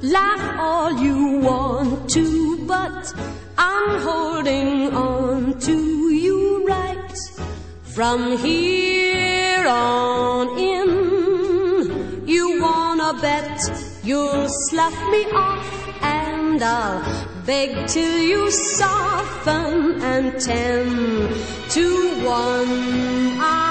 laugh all you want to, but I'm holding on to you right from here on in. You wanna bet you'll slough me off, and I'll beg till you soften, and 10 to 1